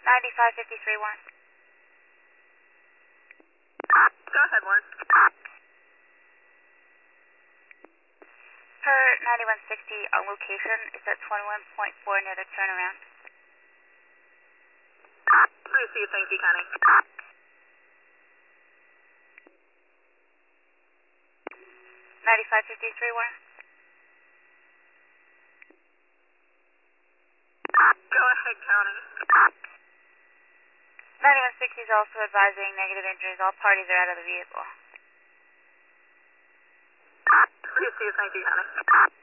9553 Warren. Go ahead, Warren. Per 9160 on location is at 21.4 near the turnaround. Received, thank you, Connie. 9553 Warren. Go ahead, Connie. 9160 is also advising negative injuries. All parties are out of the vehicle. Received, thank you, Connie.